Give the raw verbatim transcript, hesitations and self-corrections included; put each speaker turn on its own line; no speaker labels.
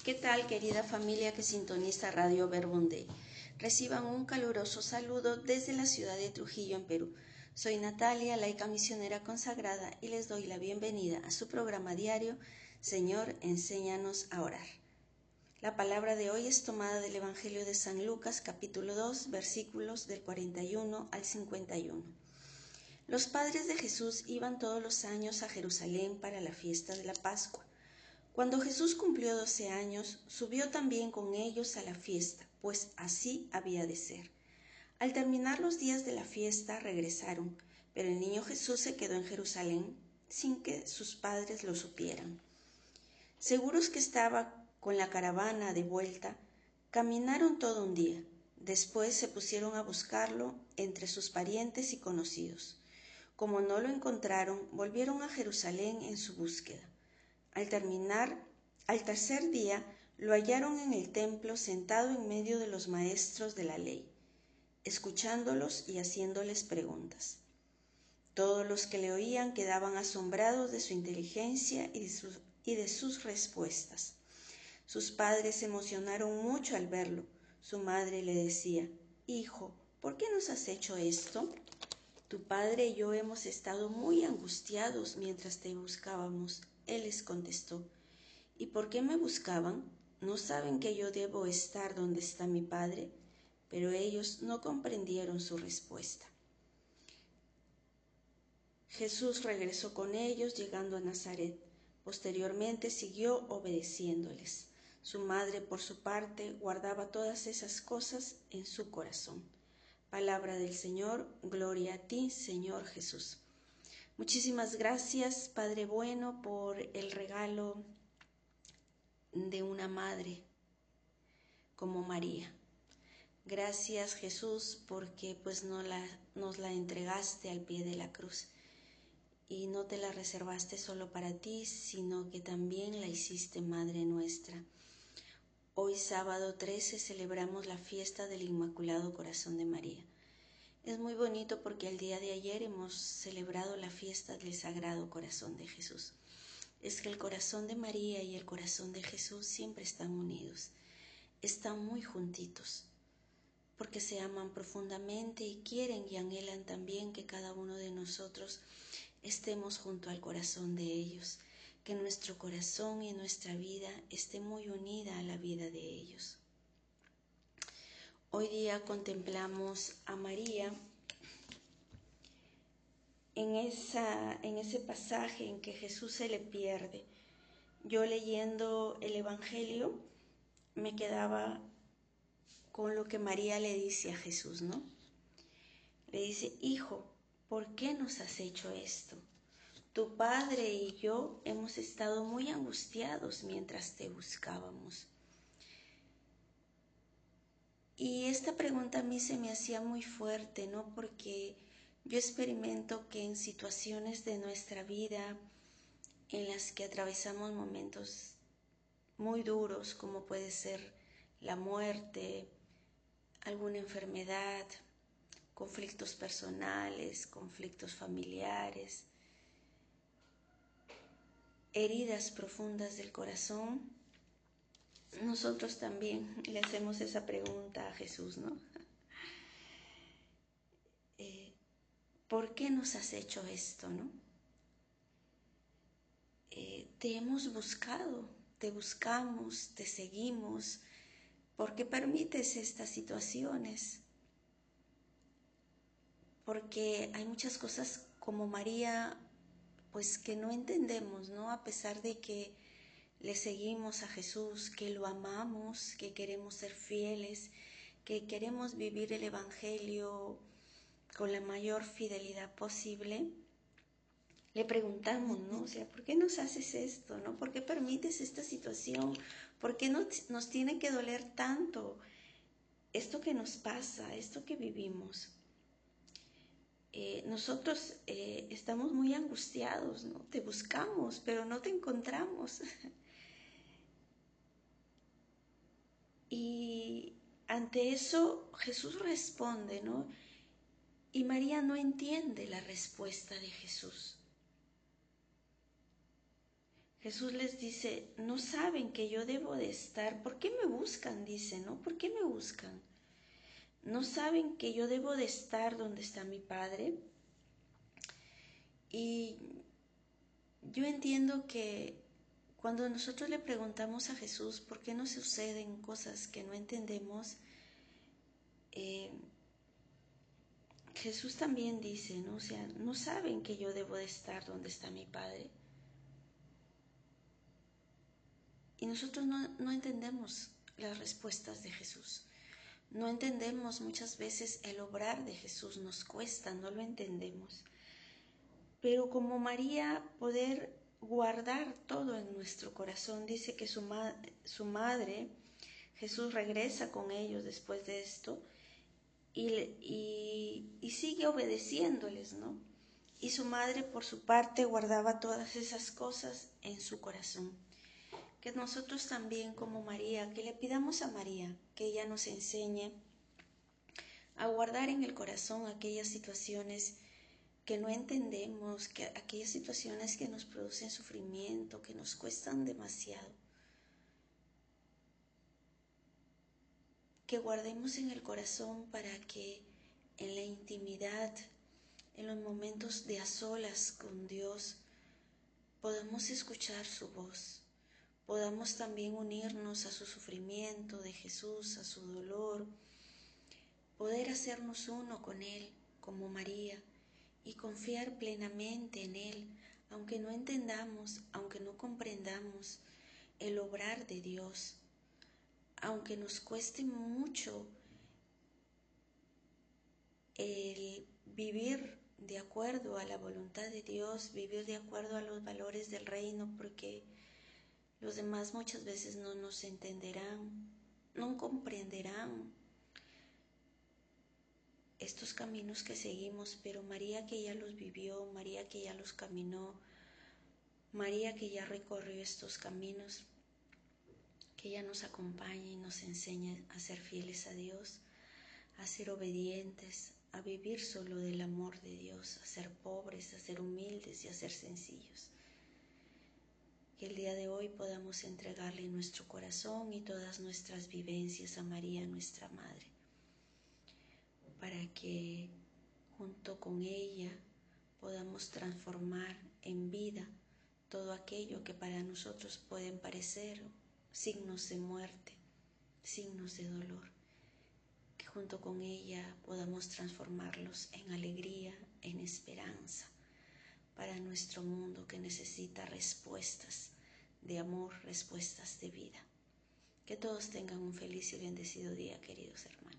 ¿Qué tal, querida familia que sintoniza Radio Verbum Dei? Reciban un caluroso saludo desde la ciudad de Trujillo, en Perú. Soy Natalia, laica misionera consagrada, y les doy la bienvenida a su programa diario, Señor, enséñanos a orar. La palabra de hoy es tomada del Evangelio de San Lucas, capítulo dos, versículos del cuarenta y uno al cincuenta y uno. Los padres de Jesús iban todos los años a Jerusalén para la fiesta de la Pascua. Cuando Jesús cumplió doce años, subió también con ellos a la fiesta, pues así había de ser. Al terminar los días de la fiesta, regresaron, pero el niño Jesús se quedó en Jerusalén sin que sus padres lo supieran. Seguros que estaba con la caravana de vuelta, caminaron todo un día. Después se pusieron a buscarlo entre sus parientes y conocidos. Como no lo encontraron, volvieron a Jerusalén en su búsqueda. Al terminar, al tercer día, lo hallaron en el templo sentado en medio de los maestros de la ley, escuchándolos y haciéndoles preguntas. Todos los que le oían quedaban asombrados de su inteligencia y de sus, y de sus respuestas. Sus padres se emocionaron mucho al verlo. Su madre le decía: «Hijo, ¿por qué nos has hecho esto? Tu padre y yo hemos estado muy angustiados mientras te buscábamos». Él les contestó: «¿Y por qué me buscaban? ¿No saben que yo debo estar donde está mi padre?» Pero ellos no comprendieron su respuesta. Jesús regresó con ellos, llegando a Nazaret. Posteriormente siguió obedeciéndoles. Su madre, por su parte, guardaba todas esas cosas en su corazón. Palabra del Señor, gloria a ti, Señor Jesús. Muchísimas gracias, Padre bueno, por el regalo de una madre como María. Gracias, Jesús, porque pues no la, nos la entregaste al pie de la cruz y no te la reservaste solo para ti, sino que también la hiciste Madre nuestra. Hoy, sábado trece, celebramos la fiesta del Inmaculado Corazón de María. Es muy bonito porque el día de ayer hemos celebrado la fiesta del Sagrado Corazón de Jesús. Es que el corazón de María y el corazón de Jesús siempre están unidos, están muy juntitos, porque se aman profundamente y quieren y anhelan también que cada uno de nosotros estemos junto al corazón de ellos, que nuestro corazón y nuestra vida esté muy unida a la vida de ellos. Hoy día contemplamos a María en, esa, en ese pasaje en que Jesús se le pierde. Yo leyendo el Evangelio me quedaba con lo que María le dice a Jesús, ¿no? Le dice: «Hijo, ¿por qué nos has hecho esto? Tu padre y yo hemos estado muy angustiados mientras te buscábamos». Y esta pregunta a mí se me hacía muy fuerte, ¿no? Porque yo experimento que en situaciones de nuestra vida en las que atravesamos momentos muy duros, como puede ser la muerte, alguna enfermedad, conflictos personales, conflictos familiares, heridas profundas del corazón, nosotros también le hacemos esa pregunta a Jesús, ¿no? Eh, ¿Por qué nos has hecho esto, no? Eh, te hemos buscado, te buscamos, te seguimos. ¿Por qué permites estas situaciones? Porque hay muchas cosas como María, pues que no entendemos, ¿no? A pesar de que le seguimos a Jesús, que lo amamos, que queremos ser fieles, que queremos vivir el Evangelio con la mayor fidelidad posible, le preguntamos, ¿no? O sea, ¿por qué nos haces esto, no? ¿Por qué permites esta situación? ¿Por qué nos, nos tiene que doler tanto esto que nos pasa, esto que vivimos? Eh, nosotros eh, estamos muy angustiados, ¿no? Te buscamos, pero no te encontramos. Y ante eso Jesús responde, ¿no? Y María no entiende la respuesta de Jesús. Jesús les dice, no saben que yo debo de estar. ¿Por qué me buscan? Dice, ¿no? ¿Por qué me buscan? No saben que yo debo de estar donde está mi Padre. Y yo entiendo que cuando nosotros le preguntamos a Jesús por qué nos suceden cosas que no entendemos, eh, Jesús también dice, ¿no? O sea, no saben que yo debo de estar donde está mi Padre. Y nosotros no, no entendemos las respuestas de Jesús. No entendemos muchas veces el obrar de Jesús, nos cuesta, no lo entendemos. Pero como María, poder guardar todo en nuestro corazón. Dice que su, ma- su madre, Jesús regresa con ellos después de esto y, y, y sigue obedeciéndoles, ¿no? Y su madre, por su parte, guardaba todas esas cosas en su corazón. Que nosotros también, como María, que le pidamos a María que ella nos enseñe a guardar en el corazón aquellas situaciones que no entendemos, que aquellas situaciones que nos producen sufrimiento, que nos cuestan demasiado. Que guardemos en el corazón para que en la intimidad, en los momentos de a solas con Dios, podamos escuchar su voz, podamos también unirnos a su sufrimiento de Jesús, a su dolor, poder hacernos uno con Él, como María, y confiar plenamente en Él, aunque no entendamos, aunque no comprendamos el obrar de Dios, aunque nos cueste mucho el vivir de acuerdo a la voluntad de Dios, vivir de acuerdo a los valores del reino, porque los demás muchas veces no nos entenderán, no comprenderán estos caminos que seguimos, pero María que ya los vivió, María que ya los caminó, María que ya recorrió estos caminos, que ella nos acompañe y nos enseñe a ser fieles a Dios, a ser obedientes, a vivir solo del amor de Dios, a ser pobres, a ser humildes y a ser sencillos. Que el día de hoy podamos entregarle nuestro corazón y todas nuestras vivencias a María, nuestra Madre, para que junto con ella podamos transformar en vida todo aquello que para nosotros pueden parecer signos de muerte, signos de dolor, que junto con ella podamos transformarlos en alegría, en esperanza, para nuestro mundo que necesita respuestas de amor, respuestas de vida. Que todos tengan un feliz y bendecido día, queridos hermanos.